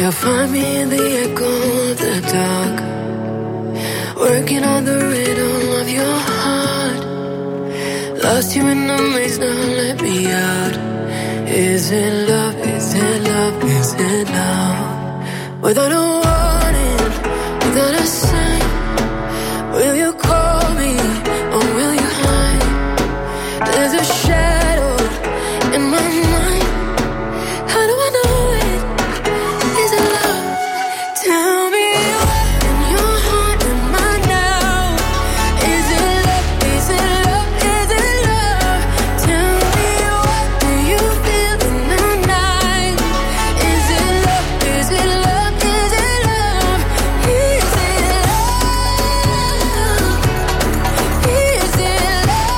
You'll find me in the echo of the dark, working on the rhythm of your heart. Lost you in the maze, now let me out. Is it love, is it love, is it love? Without a warning, without a sign, will you call me or will you hide? There's a shadow in my mind. How do I know it? Is it love? Tell me what in your heart am I now? Is it love? Is it love? Is it love? Tell me what do you feel in the night? Is it love? Is it love? Is it love? Is it love? Is it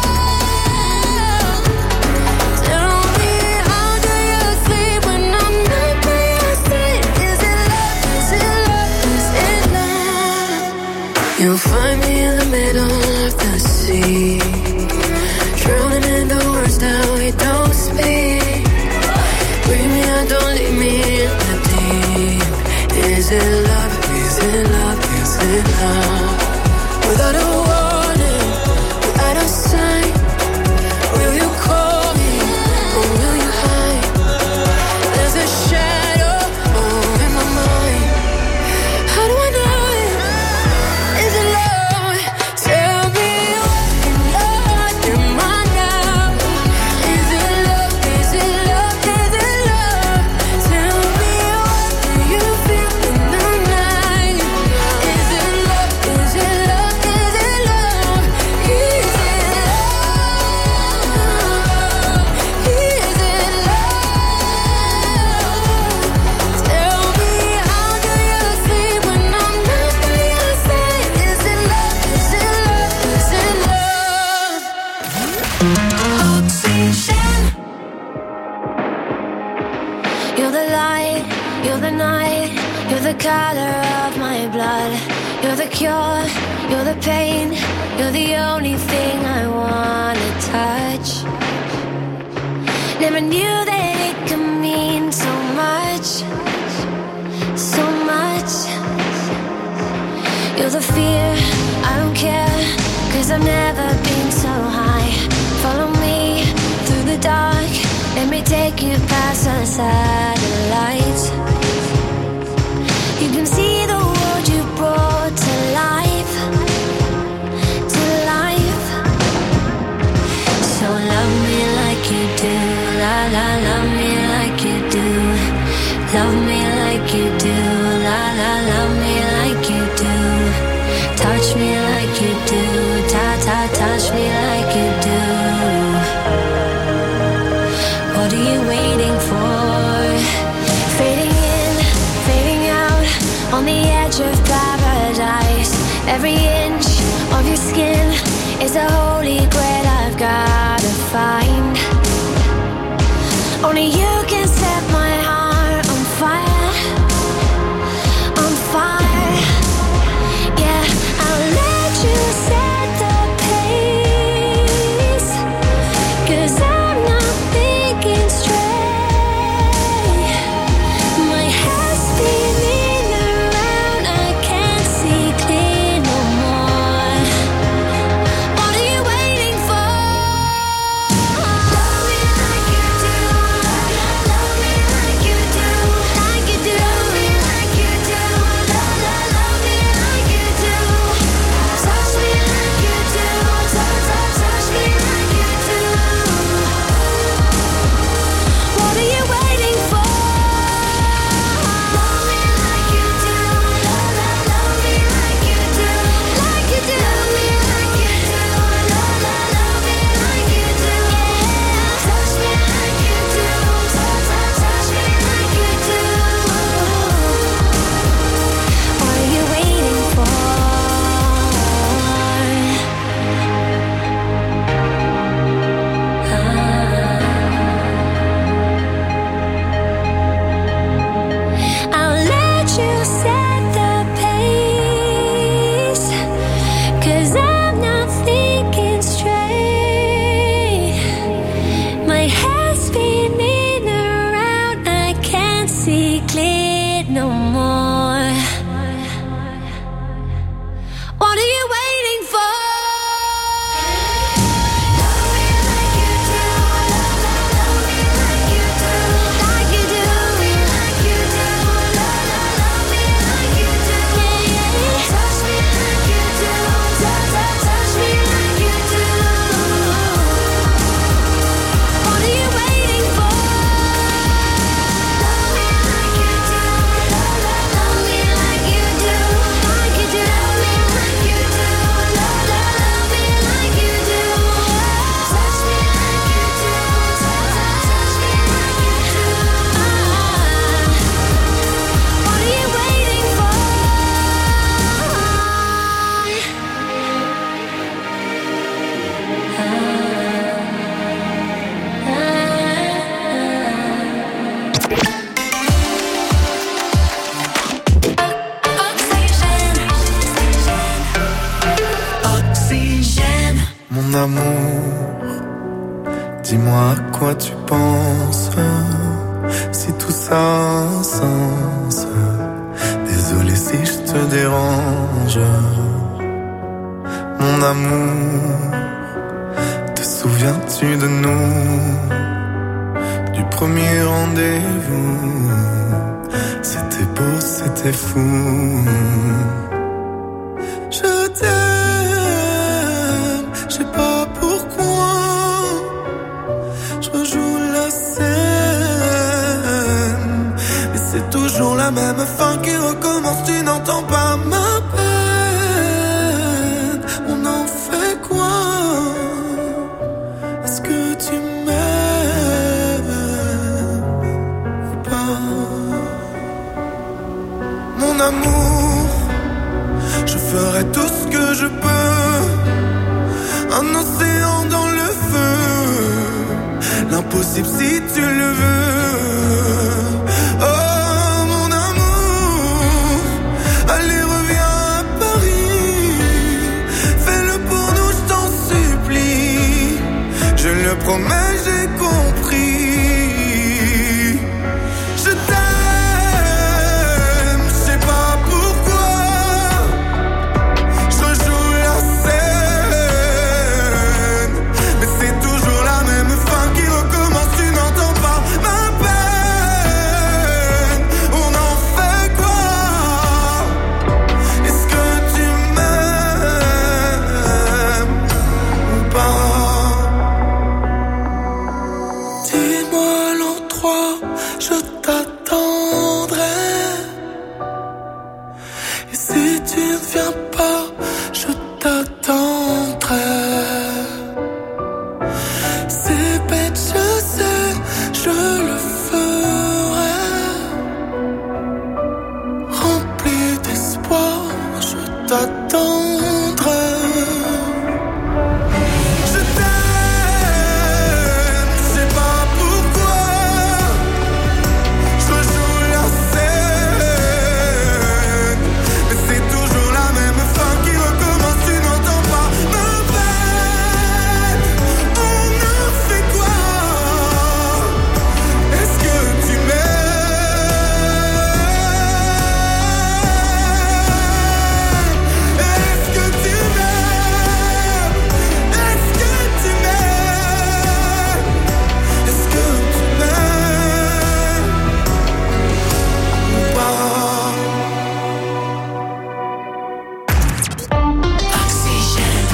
love? Tell me how do you sleep when I'm not by your side? Is it love? Is it love? Is it love? You'll find me in the middle of the sea, drowning in the words that we don't speak. Bring me out, don't leave me in the deep. Is it love? Is it love? Is it love? Without a warning, without a sign, will you call me or will you hide? There's a shadow in my mind. How do I know it? Is it love? Tell me what in your heart am I now? Is it love? Is it love? Is it love? Tell me what do you feel in the night? Is it love? Is it love? Is it love? Is it love? Is it love? Tell me how do you sleep when I'm not by your side? Is it love? Is it love? Is it love? Oxygen. You're the light, you're the night, you're the color of my blood. You're the cure, you're the pain, you're the only thing I wanna touch. Never knew that it could mean so much, so much. You're the fear, I don't care, 'cause I've never been so high. Follow me through the dark, let me take you past the satellites. You can see the world you brought to life, to life. So love me like you do, la la, love me like you do. Love me like you do, la la, love me like you do. Touch me like you do, ta ta, touch me like you do. What are you waiting for? Fading in, fading out, on the edge of paradise. Every inch of your skin is a holy grail I've gotta find. Only you can set my heart on fire, on fire. Yeah, I'll let you set the pace, 'cause I'm not thinking straight. My head's spinning around, I can't see clear no more. What are you waiting for? Love me like you do, love me like you do, like you do. Love me like you do, love me like you do. Touch me like you do, touch me like you do. Dis-moi à quoi tu penses, si tout ça a un sens. Désolé si je te dérange. Mon amour, te souviens-tu de nous? Du premier rendez-vous, c'était beau, c'était fou. Je t'aime, je sais pas pourquoi. Je rejoue la scène, mais c'est toujours la même fin qui recommence. Tu n'entends pas ma peine. On en fait quoi? Est-ce que tu m'aimes ou pas? Mon amour, je ferai tout ce que je peux. Un océan dans le feu, l'impossible si tu le veux. Oh mon amour, allez reviens à Paris. Fais-le pour nous, je t'en supplie. Je le promets, j'ai compris. Je t'aime, je sais pas pourquoi. Je rejoue la scène, mais c'est toujours la même fin qui recommence. Tu n'entends pas ma peine. On en fait quoi? Est-ce que tu m'aimes ou pas? Dis-moi l'endroit, je t'attendrai. Et si tu ne viens pas, je t'attendrai. C'est bête, je sais, je le ferai. Rempli d'espoir, je t'attendrai. Je t'aime, je sais pas pourquoi. Je rejoue la scène, mais c'est toujours la même fin qui recommence. Tu n'entends pas ma peine. On en fait quoi? Est-ce que tu m'aimes? Est-ce que tu m'aimes? Est-ce que tu m'aimes? Est-ce que tu m'aimes ou pas? Oxygène,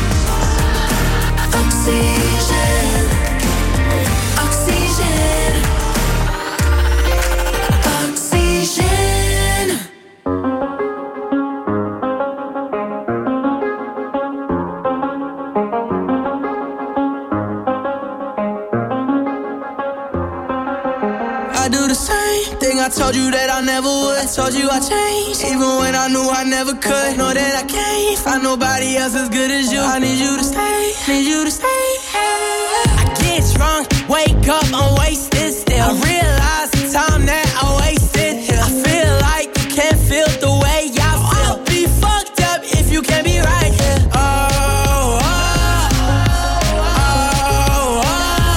oxygène, oxygène, oxygène. I do the same thing I told you that I never would. I told you I changed, even when I knew I never could. Know that I can't find nobody else as good as you. I need you to stay, need you to stay. I get drunk, wake up, I'm wasted still. I realize the time that I wasted here. I feel like you can't feel the way I feel. I'll be fucked up if you can't be right here. Oh, oh, oh, oh,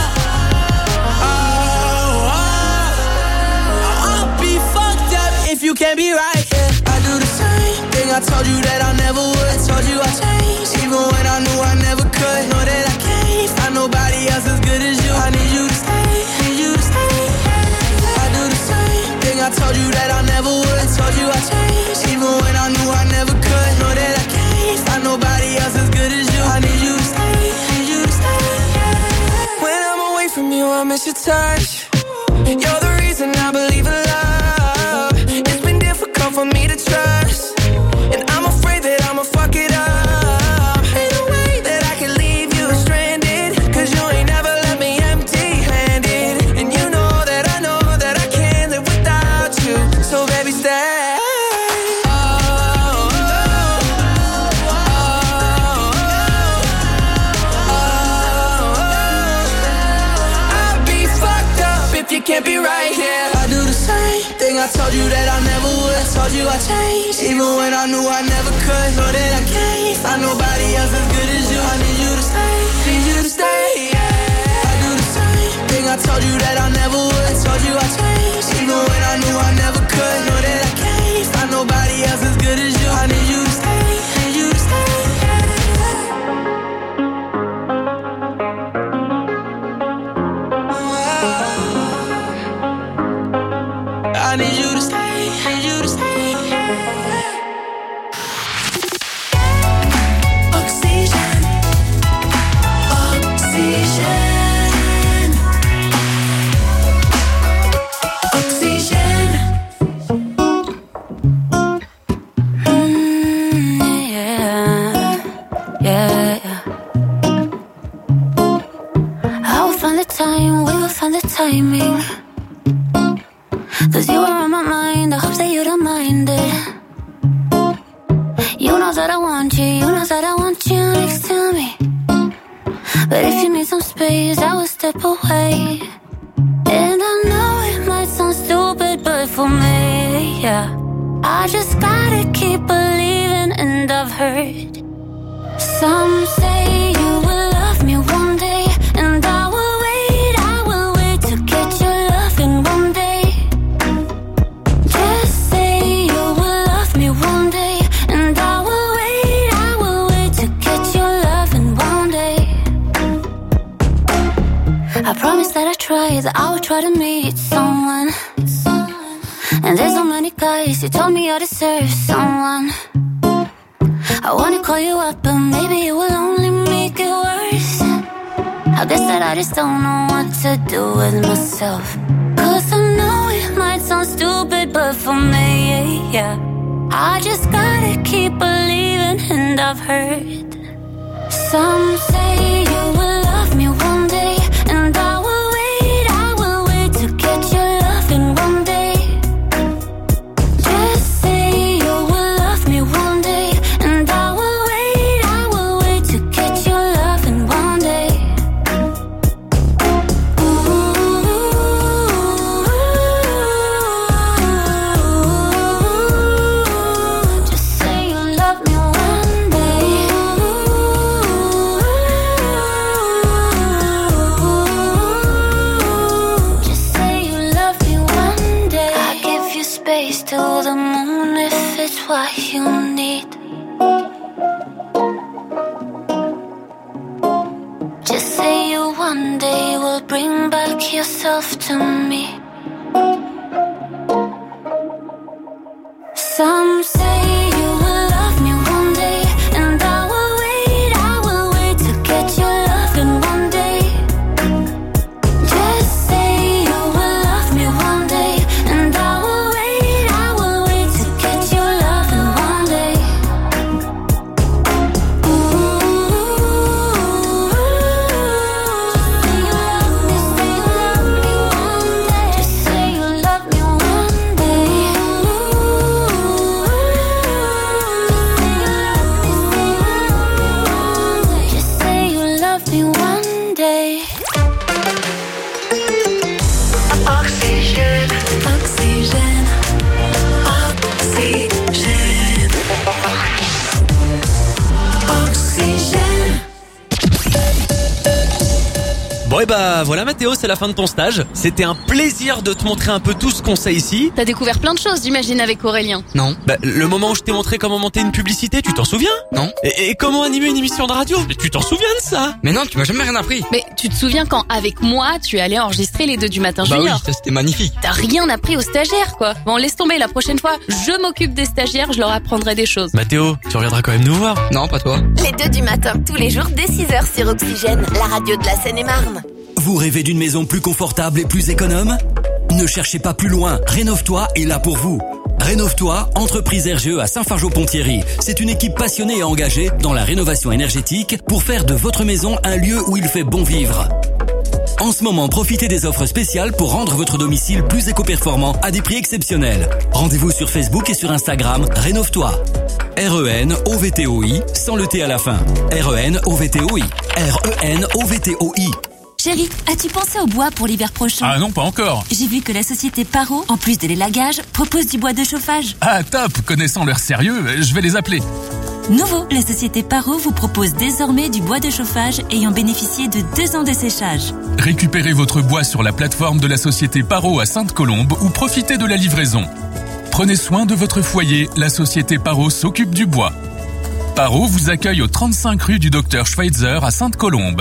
oh, oh. I'll be fucked up if you can't be right here. I do the same thing I told you that I never would. I told you I changed, even when I knew I never could. Know that I can't find nobody else as good as you. I need you to stay, need you to stay. I do the same thing I told you that I never would. I told you I changed, even when I knew I never could. Know that I can't find nobody else as good as you. I need you to stay, need you to stay. When I'm away from you, I miss your touch. You're the reason I believe in love. It's been difficult for me to trust, and I'm afraid that I'ma fuck it up. Ain't no way that I can leave you stranded, 'cause you ain't never left me empty-handed. And you know that I can't live without you. So baby, stay. Oh, oh, oh, oh, oh. I'll be fucked up if you can't be right here. I do the same thing I told you that I never would. I told you I changed, even when I knew I never could. Know that I can't find nobody else as good as you. I need you to stay, need you to stay. I do the same told you that I never would. I told you I changed, even when I knew I never could. Know that I can't find nobody else as good as you. I need you to stay, need you to stay. I need you to stay, need you to stay. Oxygène, oxygène, oxygène. Yeah. I will find the time, we will find the timing. 'Cause you are on my mind, I hope that you don't mind it. You know that I want you, you know that I want you next to me. But if you need some space, I will step away. And I know it might sound stupid, but for me, yeah, I just gotta keep believing. And I've heard some say you will love me one day, and I will wait to get your love in one day. Just say you will love me one day, and I will wait to get your love in one day. I promise that that I would try to meet someone. And there's so many guys who told me I deserve someone. I wanna call you up, but maybe it will only make it worse. I guess that I just don't know what to do with myself. 'Cause I know it might sound stupid, but for me, yeah, I just gotta keep believing. And I've heard some say you will love me one day, and I will wait to get your love in one day. Just say you will love me one day, and I will wait to get your love in one day. Just say you love me one day. Just say you love me one day. I give you space to the moon if it's what you need. Just say you one day will bring back yourself to me. Some say you will love me one day, and I will wait to get your love in one day. Just say you will love me one day, and I will wait to get your love in one day. Just say you love me one day. Just say you love me one day. Oxygène, oxygène, oxygène, oxygène. Bon et bah voilà Mathéo, c'est la fin de ton stage. C'était un plaisir de te montrer un peu tout ce qu'on sait ici. T'as découvert plein de choses, j'imagine, avec Aurélien. Non. Bah, le moment où je t'ai montré comment monter une publicité, tu t'en souviens? Non. Et comment animer une émission de radio? Mais tu t'en souviens de ça? Mais non, tu m'as jamais rien appris. Mais tu te souviens quand, avec moi, tu es allé enregistrer les 2 du matin Bah oui, junior? ça c'était magnifique. T'as rien appris aux stagiaires, quoi. Bon, laisse tomber, la prochaine fois, je m'occupe des stagiaires, je leur apprendrai des choses. Mathéo, tu reviendras quand même nous voir. Non, pas toi. Les 2 du matin, tous les jours dès 6h sur Oxygène, la radio de la Seine-et-Marne. Vous rêvez d'une maison plus confortable et plus économe? Ne cherchez pas plus loin, Rénove-toi est là pour vous. Rénove-toi, entreprise RGE à Saint-Fargeau-Ponthierry. C'est une équipe passionnée et engagée dans la rénovation énergétique pour faire de votre maison un lieu où il fait bon vivre. En ce moment, profitez des offres spéciales pour rendre votre domicile plus éco-performant à des prix exceptionnels. Rendez-vous sur Facebook et sur Instagram, Rénove-toi. RENOVTOI, sans le T à la fin. RENOVTOI. RENOVTOI. Chérie, as-tu pensé au bois pour l'hiver prochain? Ah non, pas encore. J'ai vu que la société Paro, en plus de l'élagage, propose du bois de chauffage. Ah top, connaissant leur sérieux, je vais les appeler. Nouveau, la société Paro vous propose désormais du bois de chauffage ayant bénéficié de 2 ans de séchage. Récupérez votre bois sur la plateforme de la société Paro à Sainte-Colombe ou profitez de la livraison. Prenez soin de votre foyer, la société Paro s'occupe du bois. Paro vous accueille au 35 rue du Dr Schweitzer à Sainte-Colombe.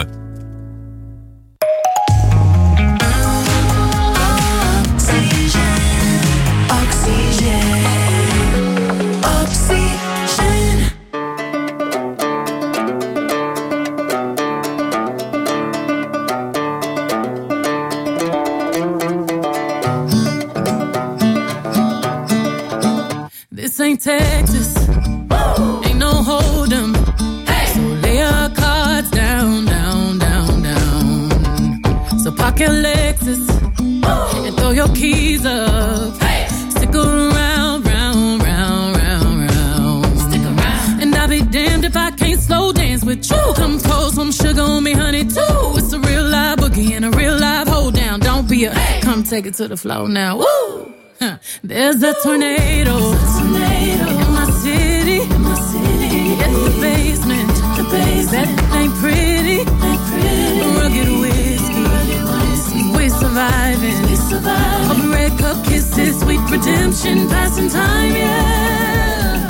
This ain't Texas, ain't no hold'em. So lay your cards down, down, down, down. So park your Lexus and throw your keys up. Stick around, round, round, round, round. Stick around. And I'll be damned if I can't slow dance with you. Come pour some sugar on me, honey, too. It's a real live boogie and a real live hold down. Don't be a come take it to the floor now. Woo! There's a tornado in my city. It's the basement. That ain't pretty. Rugged whiskey. We're surviving. All the red cup kisses, sweet redemption, passing time, yeah.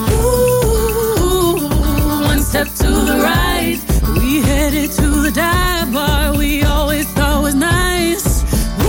Ooh, one step to the right. We headed to the dive bar we always thought was nice.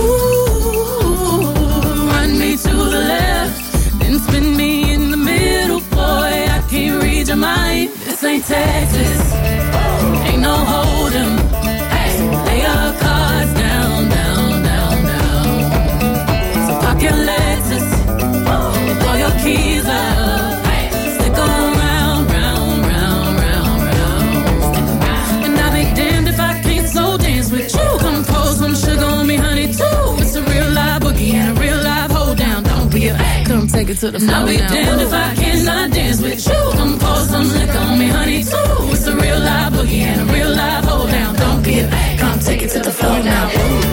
To the left, then spin me in the middle, boy, I can't read your mind. This ain't Texas, ain't no hold'em. So lay your cards down, down, down, down. So park your Lexus and throw your keys up. Stick around, round, round, round, round. And I'll be damned if I can't slow dance with you. Come pour some sugar on me, honey, too. It's a real live boogie and a real live hold down. Don't be a come take it to the floor. I'll be damned if I cannot dance with you. Come pour some liquor on me, honey, too. It's a real live boogie and a real live hold down. Don't be a come take it to the floor now.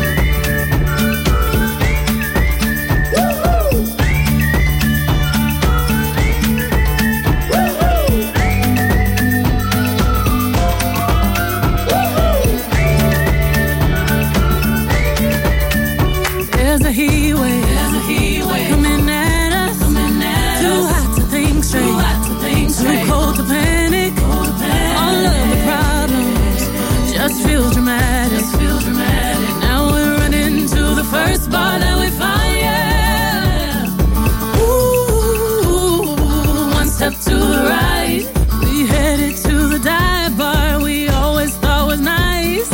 There's a heat wave coming at us. Too hot to think straight. Too cold to panic. All of the problems just feel dramatic. Now we're running to the first bar that we find, yeah. Ooh, one step to the right. We headed to the dive bar we always thought was nice.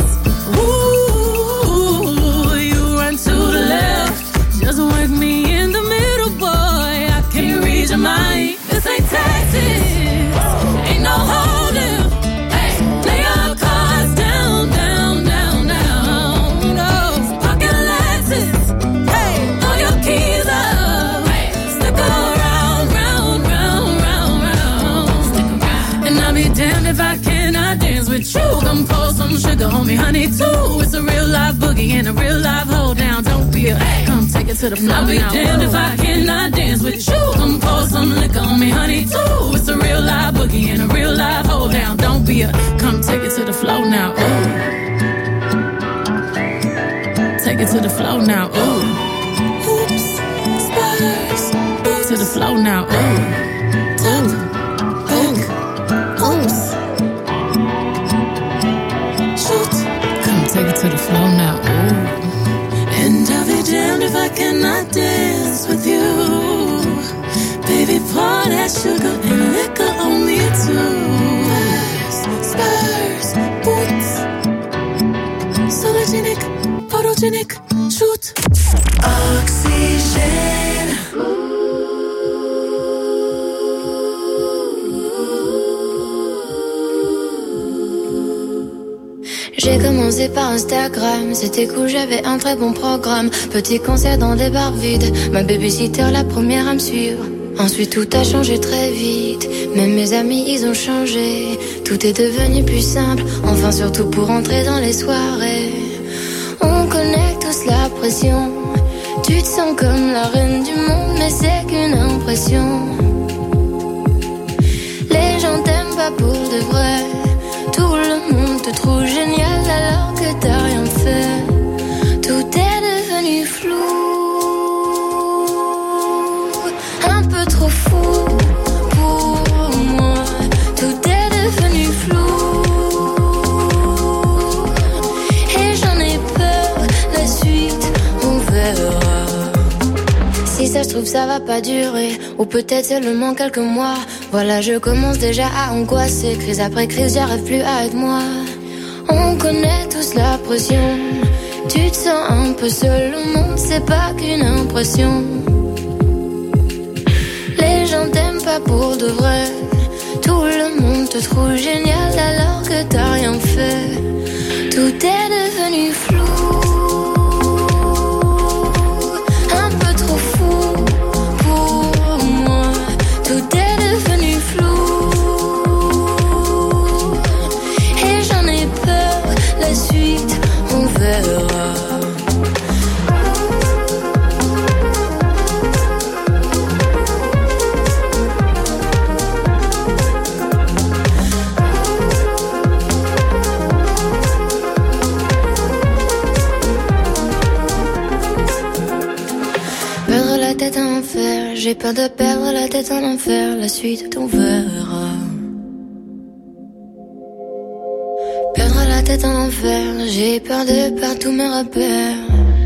Ooh, you run to the left. Just work me in the middle, boy. I can't read your mind. This ain't Texas, ain't no hold'em. Lay your cards down, down, down, down. No, pocket Lexus. Throw your keys up. Stick around, round, round, round, round. And I'll be damned if I cannot dance with you. Come pour some sugar on me, honey, too. It's a real live boogie and a real live hold down. Don't be a come take it to the floor. I'll be damned if I cannot dance with you. Come pour some liquor on me, honey, too. It's a real live boogie and a real live hold down. Don't be a come take it to the floor now. Ooh. Take it to the floor now. Ooh. Oops, spurs. To the floor now. Ooh. Ooh. Oops. Shoot. Come take it to the floor now. Ooh. And I'll be damned if I cannot dance with you. Baby, pour that sugar and liquor on me too. Spurs, boots. Sologenic, photogenic, shoot. Oxygène. J'ai commencé par Instagram, c'était cool, j'avais un très bon programme. Petit concert dans des bars vides, ma babysitter la première à me suivre. Ensuite tout a changé très vite, même mes amis ils ont changé. Tout est devenu plus simple, enfin surtout pour entrer dans les soirées. On connaît tous la pression, tu te sens comme la reine du monde, mais c'est qu'une impression. Les gens t'aiment pas pour de vrai. Tout le monde te trouve génial alors que t'as rien fait. Tout est devenu flou, un peu trop fou pour moi. Tout est devenu flou et j'en ai peur. La suite, on verra. Si ça se trouve ça va pas durer, ou peut-être seulement quelques mois. Voilà, je commence déjà à angoisser. Crise après crise, j'arrive plus à être moi. On connaît tous la pression. Tu te sens un peu seul, le monde c'est pas qu'une impression. Les gens t'aiment pas pour de vrai. Tout le monde te trouve génial alors que t'as rien fait. Tout est devenu flou, un peu trop fou pour moi. Tout est devenu flou et j'en ai peur. La suite, on verra. Perdre la tête en enfer, j'ai peur de perdre la tête en enfer. La suite, on verra. Perdre la tête en enfer, j'ai peur de perdre tous mes repères.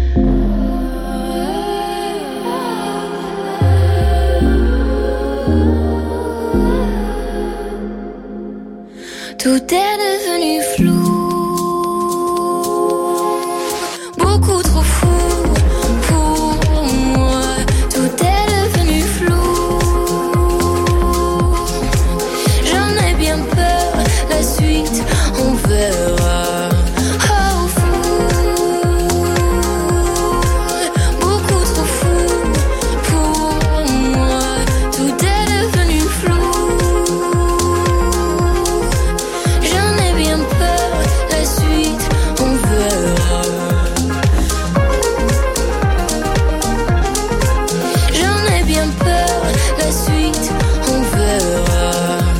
Tout est devenu flou, beaucoup trop fou pour moi. Tout est devenu flou, j'en ai bien peur. La suite, on verra. Oh fou, beaucoup trop fou pour moi. Tout est devenu flou, j'en ai bien peur. La suite, on verra. J'en ai bien peur. La suite, on verra.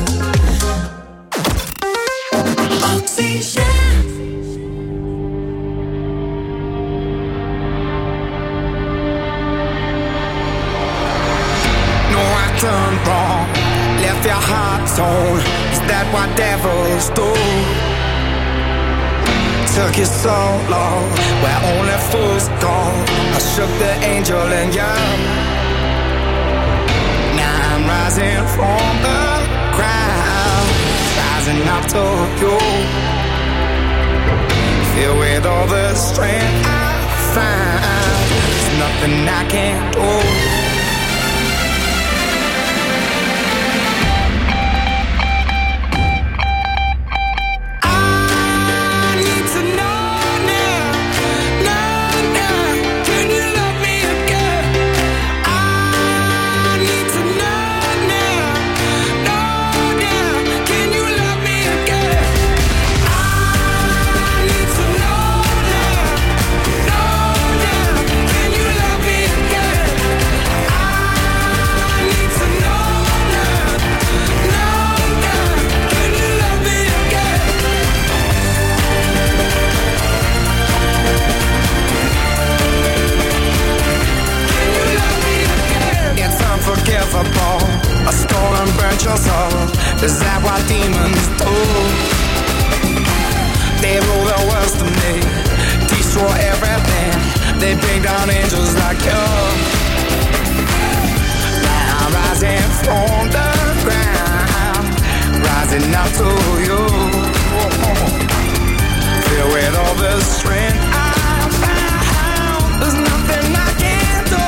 No, I turned wrong, left your heart torn. Is that what devils do? Took you so long, where only fools go. I shook the angel in you. Now I'm rising from the ground, rising up to you. Filled with all the strength I find, there's nothing I can't do. I stole and burnt your soul. Is that what demons do? They rule the world to me, destroy everything. They bring down angels like you. Now I'm rising from the ground, rising up to you. Filled with all the strength I found, there's nothing I can't do.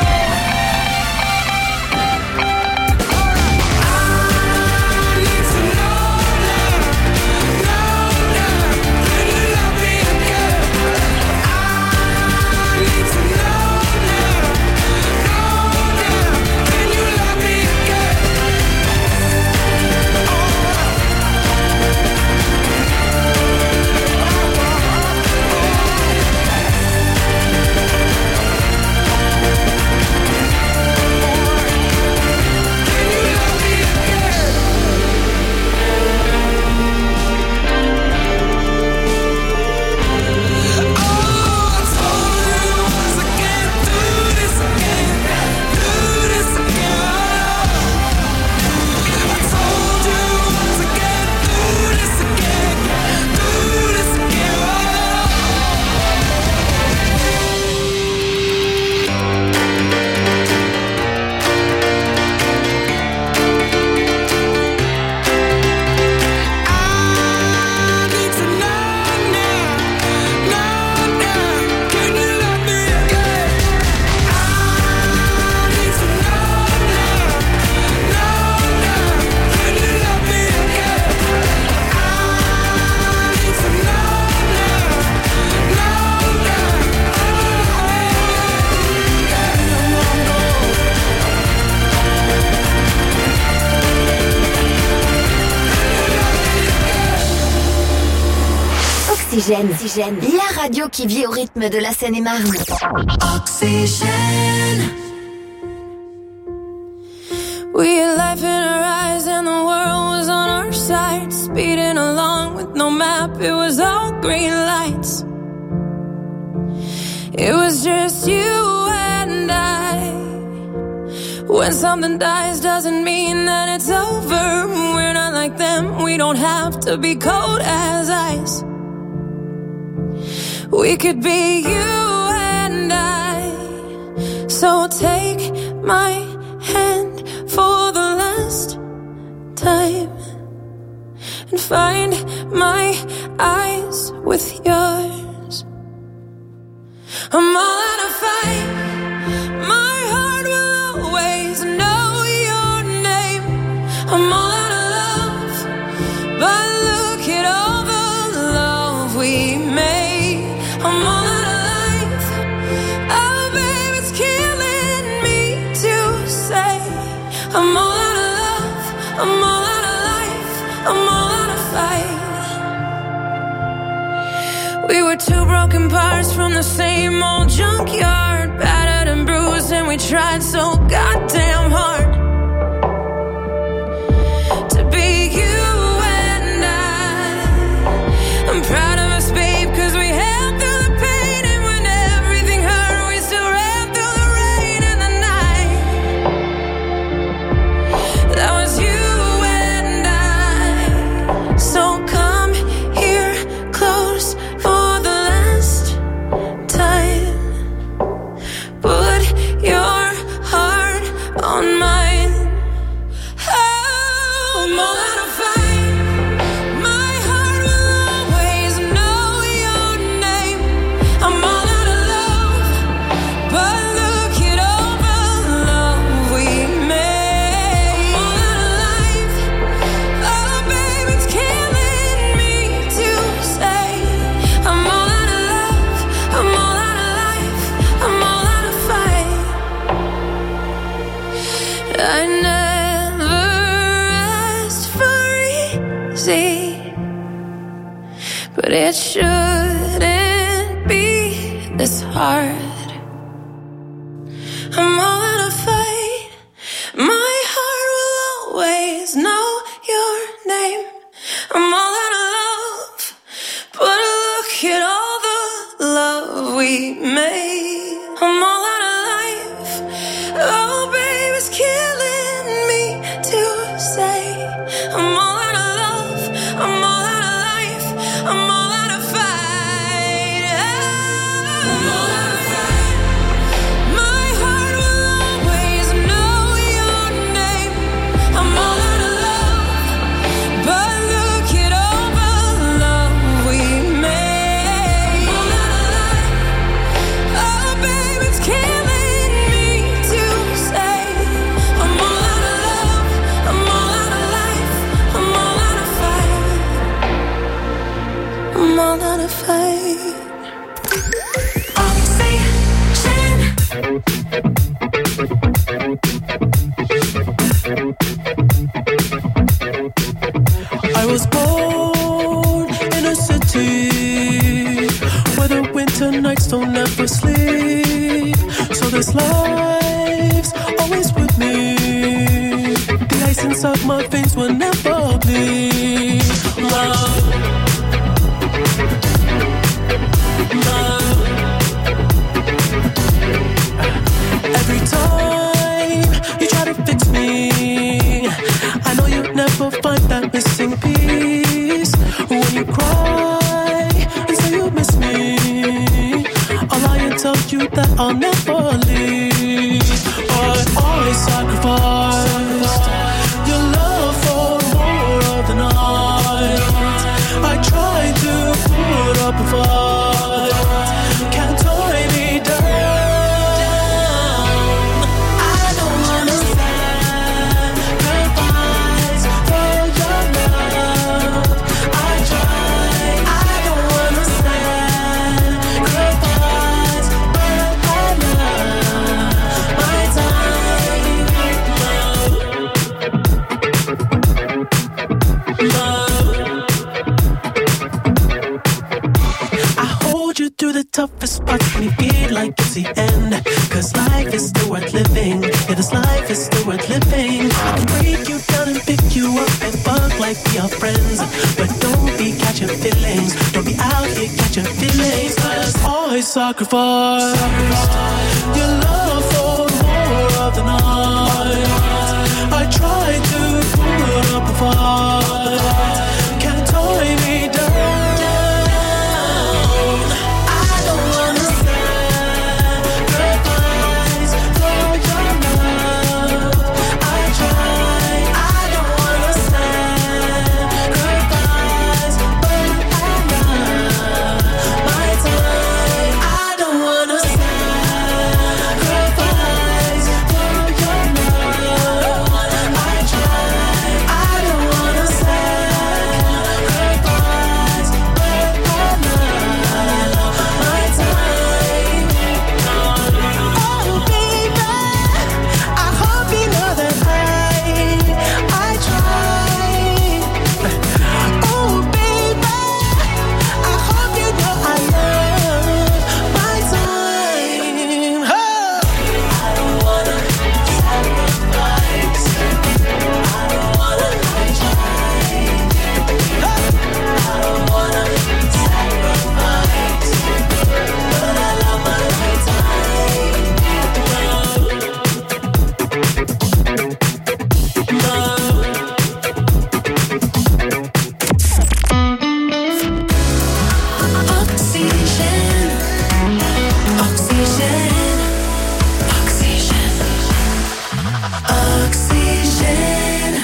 Oxygène, la radio qui vit au rythme de la Seine-et-Marne. Oxygène. We had life in our eyes and the world was on our side. Speeding along with no map, it was all green lights. It was just you and I. When something dies doesn't mean that it's over. We're not like them, we don't have to be cold as ice. We could be you and I. So take my hand for the last time and find my eyes with yours. I'm all out of fight. My heart will always know your name. I'm all out of love, but look at all the love we made. I'm all out of life. Oh, babe, it's killing me to say. I'm all out of love. I'm all out of life. I'm all out of fight. We were two broken parts from the same old junkyard, battered and bruised, and we tried so goddamn hard to be you and I. I'm proud of us, babe, 'cause we held through the pain, and when everything hurt, we still ran through the rain and the night. That was you and I. So come here close for the last time. Put your heart on mine. Oh, I'm all out of fight. My heart will always know your name. I'm all out of love, but look at all the love we made. I'm all out of life. Oh, babe, it's killing me to say. I'm all out of love. I'm all out of life. I'm all out of fight. I never asked for easy, but it shouldn't be this hard. I'm all out of fight. My heart will always know your name. I'm all out of love, but look at all the love we made. I'm all out of life. Oh, babe, it's killing me to say. I'm all out of love. I'm all out of life. I'm all out of fight. I'm all out of fight. My heart will always know your name. I'm all out of love, but look at all the love we made. I'm all out of life. Oh, babe, it's killing me to say. I'm all out of love. I'm all out of life. I'm all out of fight. I'm all out of fight. Oxygène. I was born in a city where the winter nights don't ever sleep. So this life's always with me. The ice inside my veins will never bleed. Love. Love. Every time you try to fix me, I know you'll never find that missing piece. When you cry and say you miss me, I'll lie and tell you that I'll never leave. But I sacrificed your love for more of the night. I tried to put up a fight. Can't tie me down. I don't wanna sacrifice for your love. I tried. I don't wanna sacrifice, but I love my time. Love. me feel like it's the end. Cause life is still worth living. Yeah, this life is still worth living. I can break you down and pick you up and fuck like we are friends. But don't be catching feelings. Don't be out here catching feelings. Cause I sacrifice your love for more of the night. I try to put up a fight. Can't tie me down. I don't wanna sacrifice for your love. I try. I don't wanna sacrifice for my time. I don't wanna sacrifice for your love. I try. I don't wanna sacrifice for my time. Oh baby, I hope you know that I try. Oh baby, I hope you know I love my time. Oh. I don't wanna sacrifice. I don't wanna try. I don't wanna sacrifice, but I love my Oxygène, oxygène, oxygène, oxygène.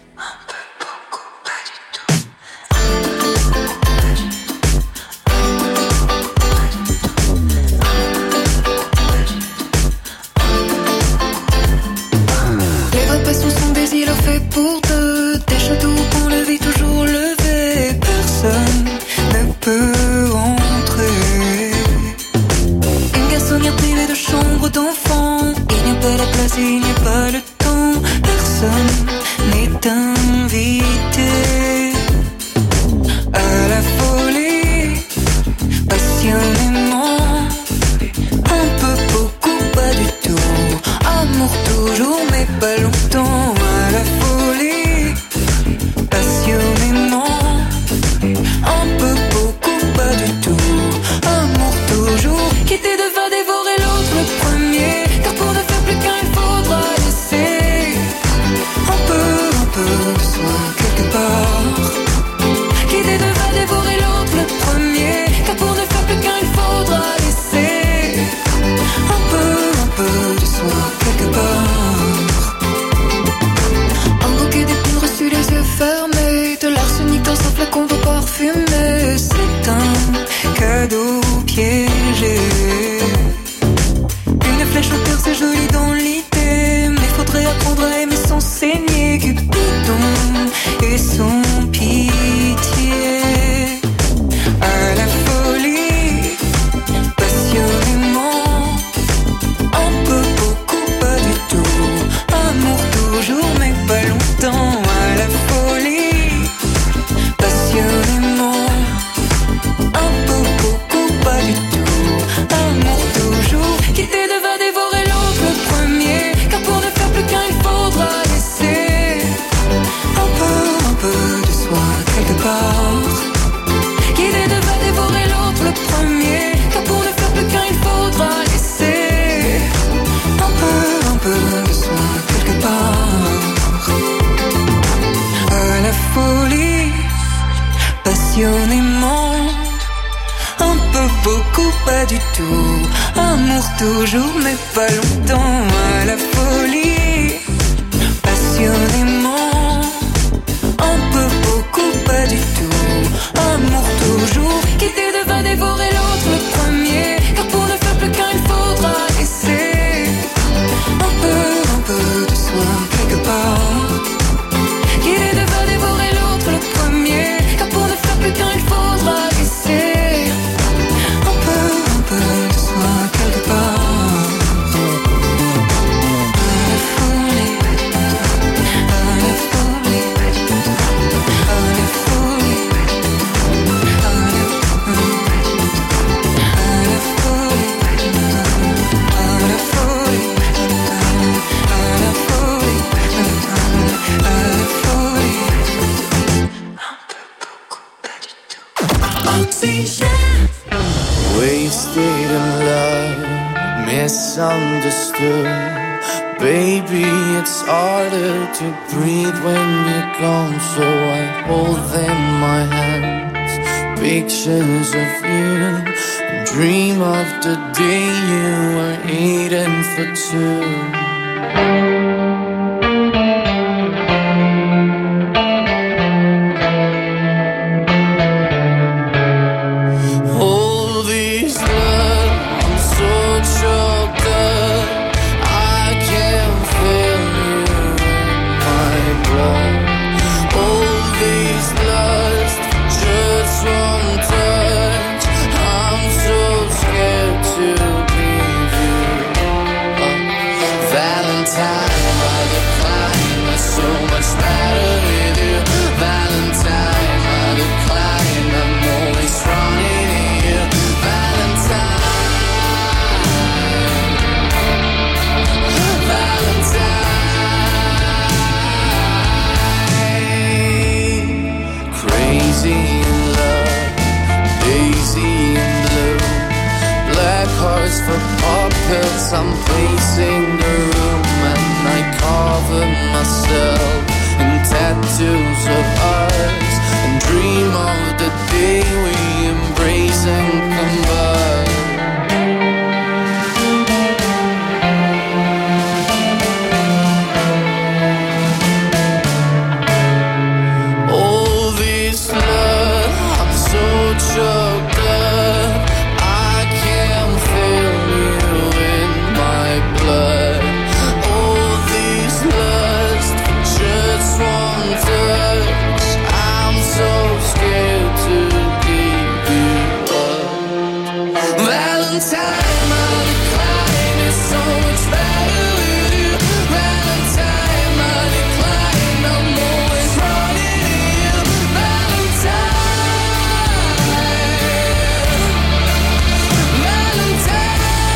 Les repas sont des îlots faits pour deux, des châteaux qu'on le vit toujours levé. Personne ne peut entrer. Une garçonnière privée de chambre d'enfant. Il n'y a pas la place et il n'y a pas le temps. Personne n'est invité à la folie. Passionnément, un peu, beaucoup, pas du tout. Amour toujours, mais pas longtemps. À la folie, passionnément, un peu, beaucoup, pas du tout. Amour toujours, quitter devant dévorer l'autre le premier. Car pour ne faire plus qu'un, il faudra laisser un peu de soi quelque part. Quitter devant dévorer l'autre le premier. Car pour ne faire plus qu'un, il faudra laisser un peu de soi quelque part. Un bouquet d'épines reçues les yeux fermés. De l'arsenic dans un flacon d'eau parfumée. C'est un cadeau piégé. Une flèche au cœur, c'est joli dans l'idée. Mais faudrait apprendre à aimer sans saigner. Cupidon et son pitié. À la folie, passionnément, un peu, beaucoup, pas du tout. Amour toujours, mais pas longtemps. À la folie, passionnément, un peu, beaucoup, pas du tout. Amour toujours, quitter devant dévorer l'autre le premier. Car pour ne faire plus qu'un, il faudra laisser un peu de soi quelque part. Quitter devant dévorer l'autre le premier. Car pour ne faire plus qu'un, il faudra laisser un peu de soi quelque part. À la folie, passionnément, un peu, beaucoup, pas du tout. Amour toujours, mais pas longtemps. À la folie, passionnément, un peu, beaucoup, pas du tout. Amour toujours, quitter devant dévorer l'autre le premier. Car pour ne faire plus qu'un, il faudra laisser un peu de soi quelque part. Quitter devant dévorer l'autre le premier. Car pour ne faire plus qu'un, il faudra laisser un peu de soi quelque part. À la misunderstood. Baby, it's harder to breathe when you're gone, so I hold in my hands pictures of you and dream of the day you were eating for two. I'm pacing the room and I cover myself in tattoos of ours and dream of the day we embrace and combine. All this love, I'm so choked up, I can't feel you. Blood. All these lust, just one touch. I'm so scared to give you up. Valentine, my decline is so much better with you. Valentine, my decline, I'm always running to you. Valentine, Valentine.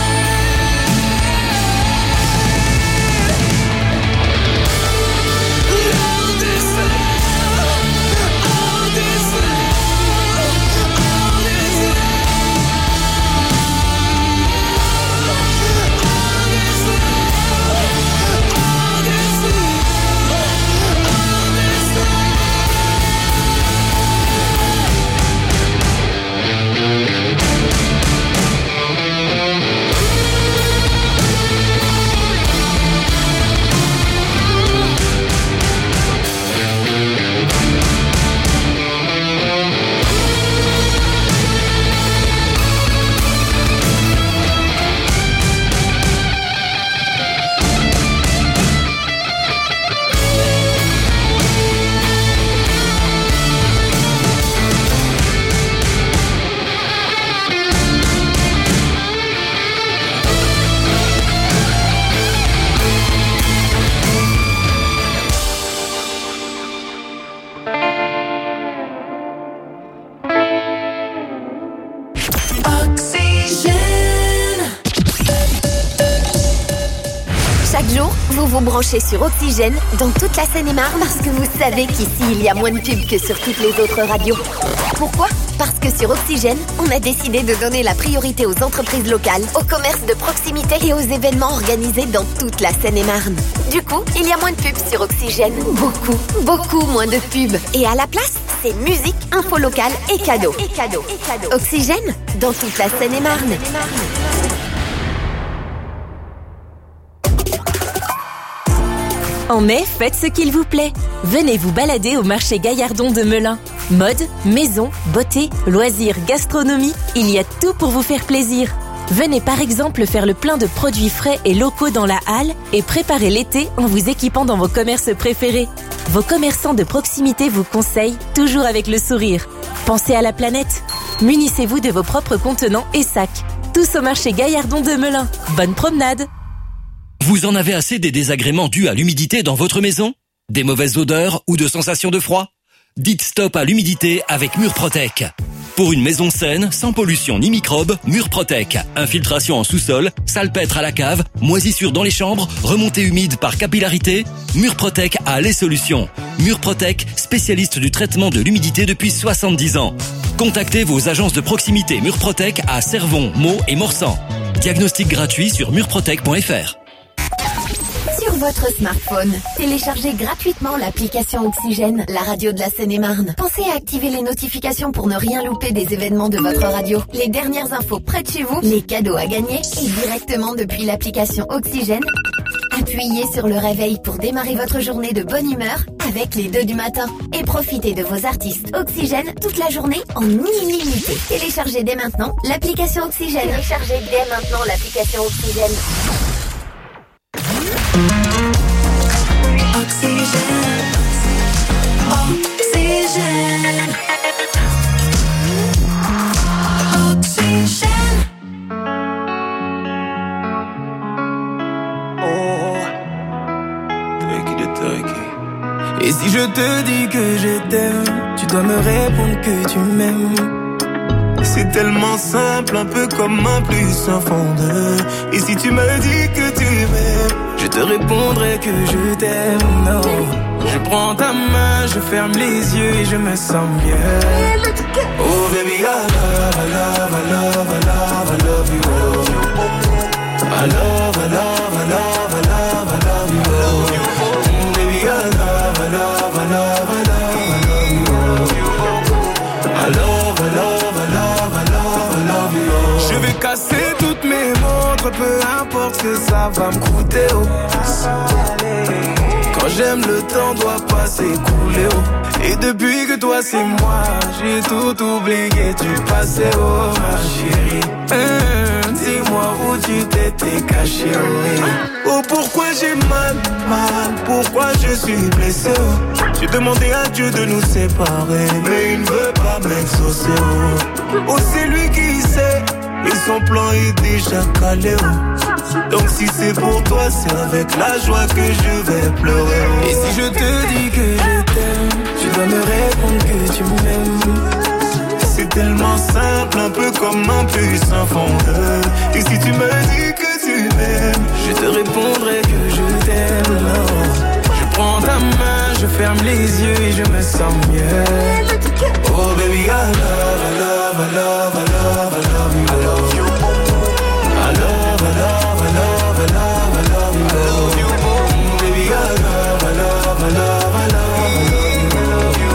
Vous branchez sur Oxygène dans toute la Seine-et-Marne parce que vous savez qu'ici il y a moins de pubs que sur toutes les autres radios. Pourquoi ? Parce que sur Oxygène, on a décidé de donner la priorité aux entreprises locales, aux commerces de proximité et aux événements organisés dans toute la Seine-et-Marne. Du coup, il y a moins de pubs sur Oxygène. Beaucoup moins de pubs. Et à la place, c'est musique, info locale et cadeaux. Oxygène dans toute la Seine-et-Marne. En mai, faites ce qu'il vous plaît. Venez vous balader au marché Gaillardon de Melun. Mode, maison, beauté, loisirs, gastronomie, il y a tout pour vous faire plaisir. Venez par exemple faire le plein de produits frais et locaux dans la halle et préparer l'été en vous équipant dans vos commerces préférés. Vos commerçants de proximité vous conseillent, toujours avec le sourire. Pensez à la planète. Munissez-vous de vos propres contenants et sacs. Tous au marché Gaillardon de Melun. Bonne promenade! Vous en avez assez des désagréments dus à l'humidité dans votre maison ? Des mauvaises odeurs ou de sensations de froid ? Dites stop à l'humidité avec Murprotec. Pour une maison saine, sans pollution ni microbes, Murprotec. Infiltration en sous-sol, salpêtre à la cave, moisissure dans les chambres, remontée humide par capillarité, Murprotec a les solutions. Murprotec, spécialiste du traitement de l'humidité depuis 70 ans. Contactez vos agences de proximité Murprotec à Cervon, Meaux et Morsan. Diagnostic gratuit sur murprotec.fr. Sur votre smartphone, téléchargez gratuitement l'application Oxygène, la radio de la Seine-et-Marne. Pensez à activer les notifications pour ne rien louper des événements de votre radio. Les dernières infos près de chez vous, les cadeaux à gagner et directement depuis l'application Oxygène. Appuyez sur le réveil pour démarrer votre journée de bonne humeur avec les 2 du matin. Et profitez de vos artistes Oxygène toute la journée en illimité. Téléchargez dès maintenant l'application Oxygène. Téléchargez dès maintenant l'application Oxygène. Oxygène, oxygène, oxygène. Oh, et si je te dis que je t'aime, tu dois me répondre que tu m'aimes. C'est tellement simple, un peu comme un plus un fond de. Et si tu me dis que tu m'aimes, je te répondrai que je t'aime. Non, je prends ta main, je ferme les yeux et je me sens bien. Oh baby, I love, I love, I love, I love, I love you. I love, I love, I love, I love, I love you. Baby, I love, I love, I love, I love, I love you. I love, I love. Je vais casser toutes mes montres, peu importe ce que ça va me coûter. Oh. Quand j'aime, le temps doit pas s'écouler. Oh. Et depuis que toi c'est moi, j'ai tout oublié du passé. Oh ma chérie, dis-moi où tu t'étais caché. Oh pourquoi j'ai mal, pourquoi je suis blessé. Oh. J'ai demandé à Dieu de nous séparer, mais il ne veut pas m'exaucer. Oh c'est lui qui sait. Et son plan est déjà calé. Donc si c'est pour toi, c'est avec la joie que je vais pleurer. Et si je te dis que je t'aime, tu dois me répondre que tu m'aimes. C'est tellement simple, un peu comme un plus un fondeur. Et si tu me dis que tu m'aimes, je te répondrai que je t'aime. Je prends ta main, je ferme les yeux et je me sens mieux. Oh baby, I love, I love, I love, I love, I love you. I love you. I love, I love, I love, I love, I love you. I love you. Baby, I love, I love, I love, I love, I love you.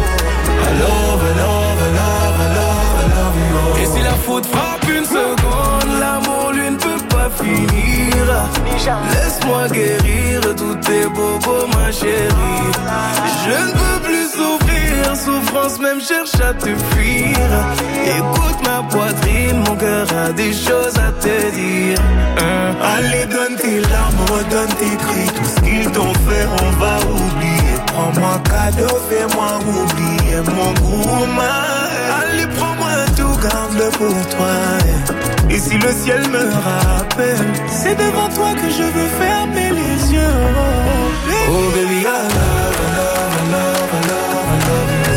I love, I love, I love, I love, I love you. Et si la faute frappe une seconde, l'amour lui ne peut pas finir. Laisse-moi guérir tous tes bobos, ma chérie. Je ne peux plus souffrir, souffrance même cherche à te fuir. Écoute ma poitrine, mon cœur a des choses à te dire. Allez donne tes larmes, redonne tes cris. Tout ce qu'ils t'ont fait on va oublier. Prends-moi cadeau, fais-moi oublier mon gourmand. Allez prends-moi tout, garde-le pour toi. Et si le ciel me rappelle, c'est devant toi que je veux fermer les yeux. Oh baby, I love, I love, I love, I love, I love you.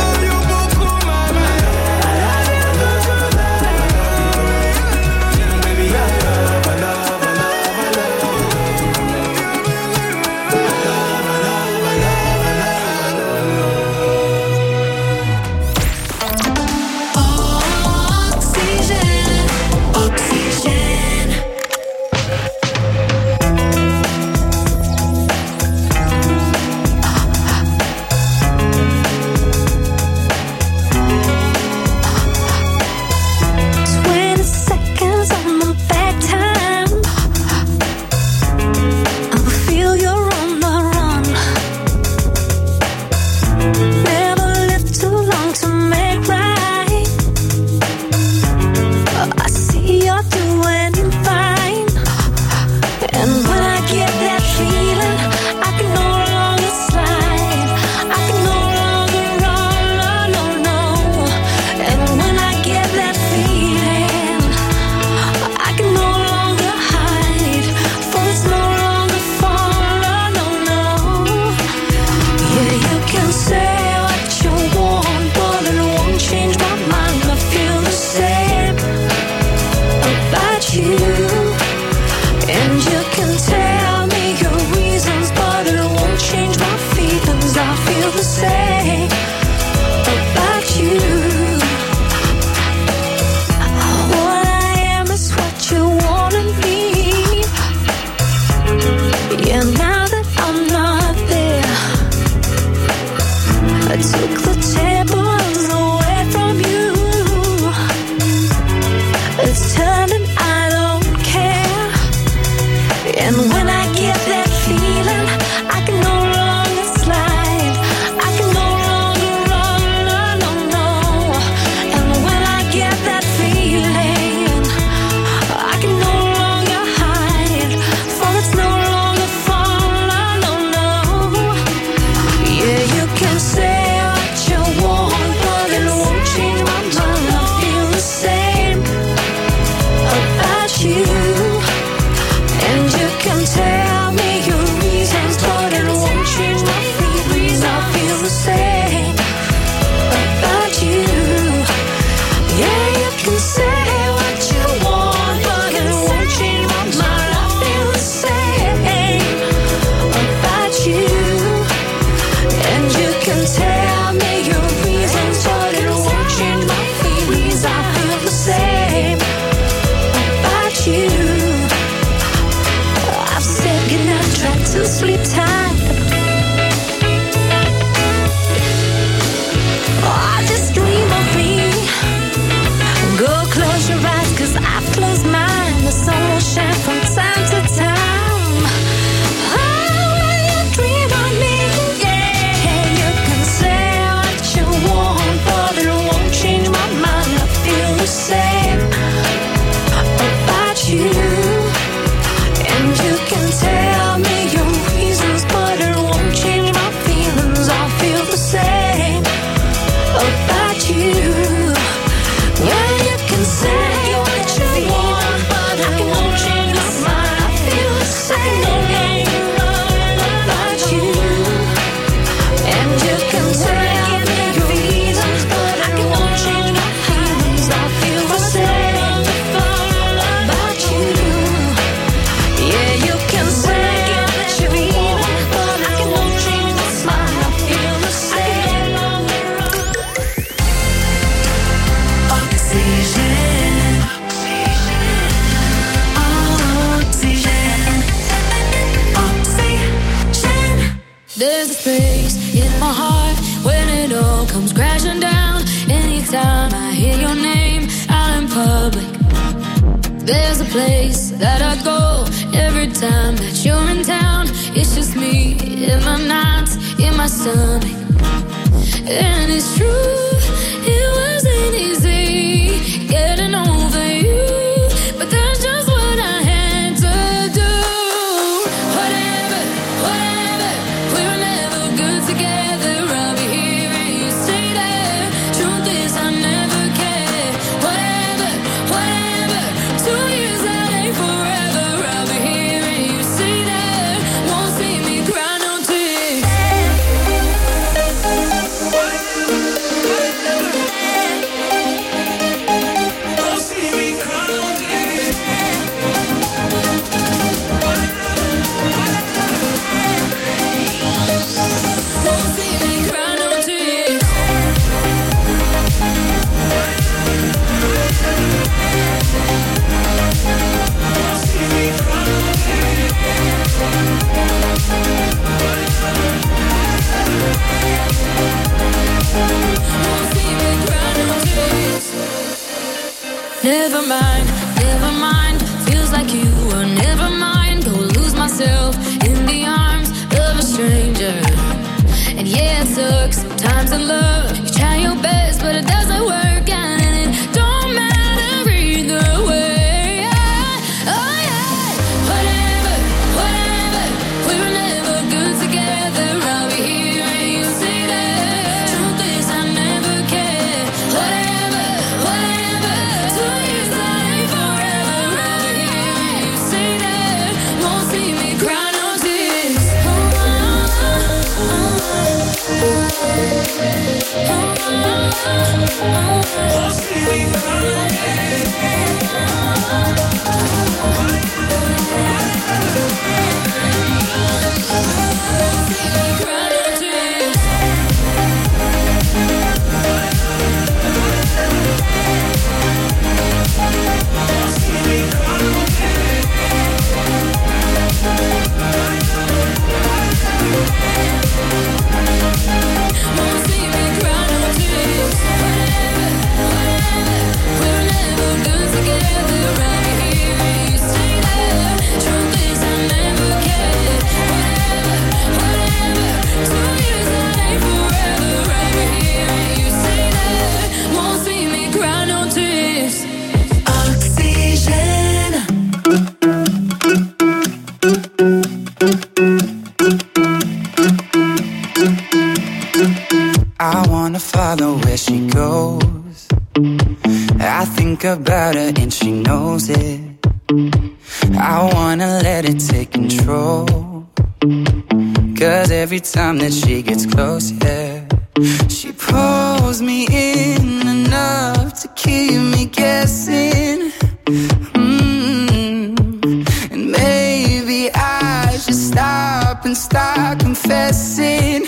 I Close your eyes, 'cause I've closed mine. The sun will shine from time to time. Oh, when you dream of me, yeah. You can say what you want, but it won't change my mind. I feel the same about you. And you can tell me your reasons, but it won't change my feelings. I feel the same about you. Yeah, you can say what you want, but I won't change my mind. I feel the same about you. And you can tell me your reasons, but I won't change my feelings. I feel the same about you. Yeah, you can say what you want, but I won't change my mind. I feel the same. Oxygen, oxygen. There's a space in my heart when it all comes crashing down. Anytime I hear your name out in public, there's a place that I go every time that you're in town. It's just me in my nights, in my stomach. And it's true, it wasn't easy getting over you, but that's just what I had to do. Whatever, we were never good together. I'll be here and you stay there. Truth is I never cared. Whatever, 2 years that ain't forever. I'll be here and you stay there. Won't see me cry no tears. Never mind, feels like you were never mind. Go lose myself in the arms of a stranger. And yeah, it sucks sometimes in love. You try your best, but it doesn't work out, and it don't matter either way. Oh yeah, whatever, we were never good together. I'll be here and you stay there. Truth is I never cared. Whatever, 2 years that ain't forever. I'll be here and you stay there. Won't see me cry no tears. Won't see me cry no About her and she knows it. I wanna let it take control, 'cause every time that she gets close, yeah, she pulls me in enough to keep me guessing. And maybe I should stop and start confessing,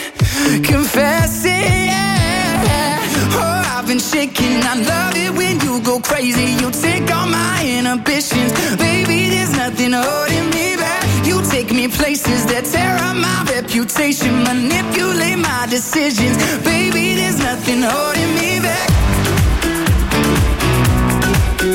yeah. Oh, I've been shaking, I love it when you go crazy. You take all my inhibitions, baby, there's nothing holding me back. You take me places that tear up my reputation, manipulate my decisions, baby, there's nothing holding me back.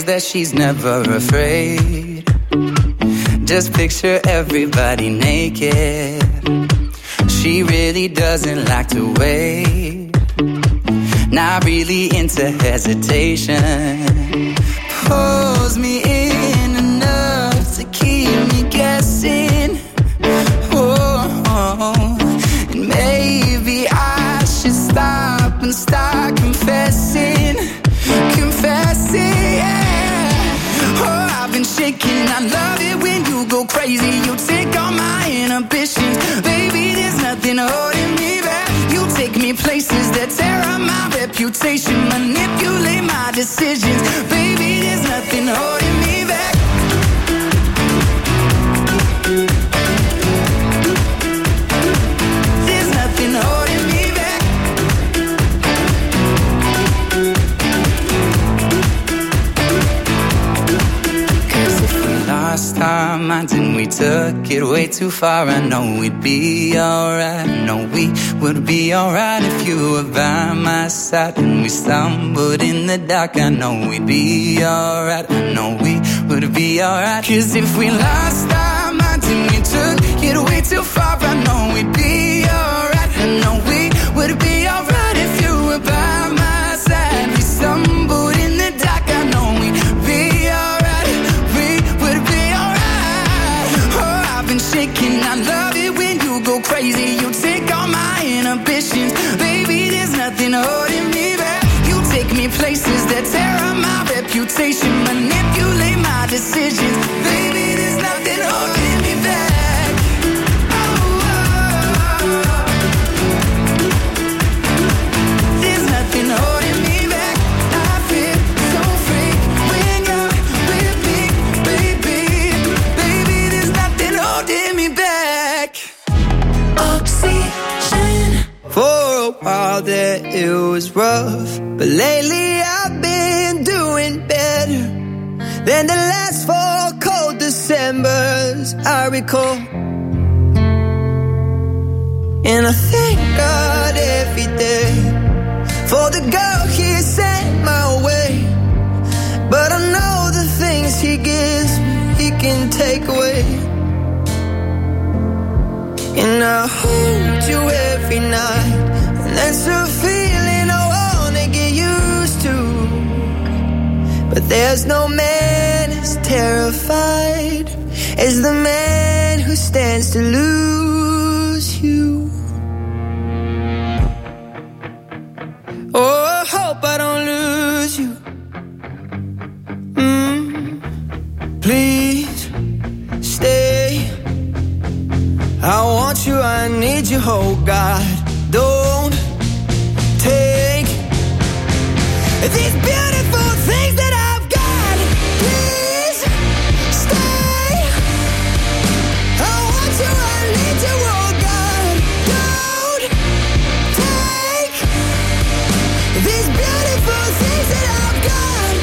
says that she's never afraid. Just picture everybody naked. She really doesn't like to wait. Not really into hesitation. Pulls me in enough to keep me guessing. And maybe I should stop and start confessing, yeah. Oh, I've been shaking. I love it when you go crazy. You take all my inhibitions. Baby, there's nothing holding me back. You take me places that tear up my reputation, manipulate my decisions. Baby, there's nothing holding me back. Holding me back. 'Cause if we lost our minds and we took it way too far, I know we'd be alright. I know we would be alright if you were by my side. And we stumbled in the dark, I know we'd be alright. I know we would be alright. 'Cause if we lost our minds and we took it way too far, I know we'd be alright. I know we would be alright if you were by my side. We stumbled in the dark, I know we'd be alright. We would be alright. Oh, I've been shaking. I love it when you go crazy. You take all my inhibitions. Baby, there's nothing holding me back. You take me places that tear up my reputation, manipulate my decisions. Baby, there's nothing holding me back. Holding me back, I feel so free when you're with me, baby. Baby, there's nothing holding me back. Oxygen. For a while there it was rough, but lately I've been doing better than the last 4 cold Decembers I recall. And I thank God every day for the girl he sent my way. But I know the things he gives me, he can take away. And I hold you every night, and that's a feeling I wanna get used to. But there's no man as terrified as the man who stands to lose you. Oh, I hope I don't lose you. Please stay. I want you, I need you, oh God. Don't take these beautiful things that I've got. Please stay. I want you, I need you, oh God. Don't take these beautiful things that I've got.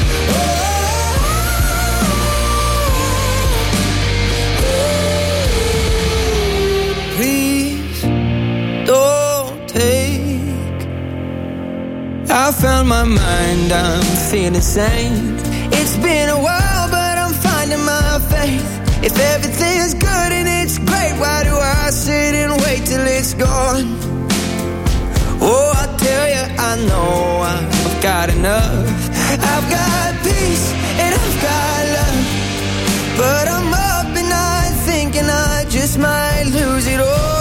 Please don't take. I found my mind, I'm feeling sane. It's been a while, but I'm finding my faith. If everything's good and it's great, why do I sit and wait till it's gone? Oh, I tell you, I know I've got enough. I've got peace and I've got love. But I'm up at night thinking I just might lose it all.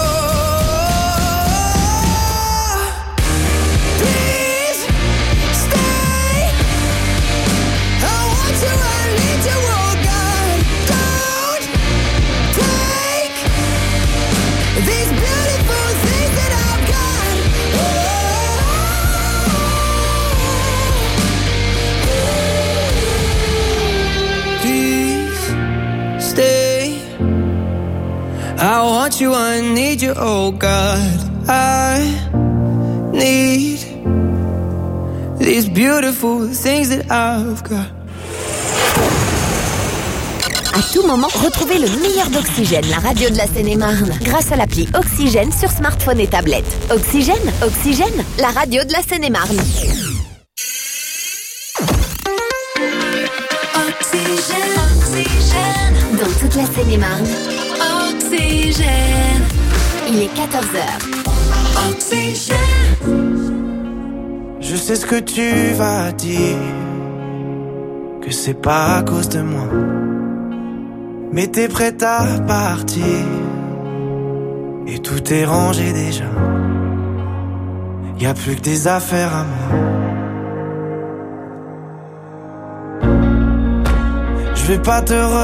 Please stay. I want you, I need you, oh God. Don't take these beautiful things that I've got. Please stay. I want you, I need you, oh God. I need these beautiful things that I've got. À tout moment, retrouvez le meilleur d'Oxygène, la radio de la Seine-et-Marne, grâce à l'appli Oxygène sur smartphone et tablette. Oxygène, Oxygène, la radio de la Seine-et-Marne. toute la Seine-et-Marne. Oxygène. Il est 14h. Oxygène. Je sais ce que tu vas dire, que c'est pas à cause de moi, mais t'es prête à partir et tout est rangé déjà. Y a plus que des affaires à moi. Je vais pas te